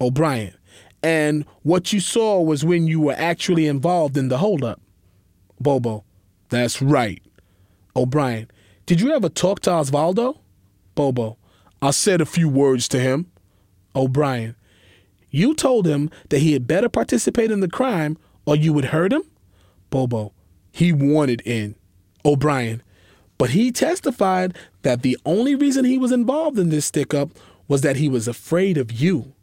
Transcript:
O'Brien. And what you saw was when you were actually involved in the holdup. Bobo. That's right. O'Brien. Did you ever talk to Osvaldo? Bobo. I said a few words to him. O'Brien. You told him that he had better participate in the crime or you would hurt him? Bobo. He wanted in. O'Brien. But he testified that the only reason he was involved in this stick-up was that he was afraid of you.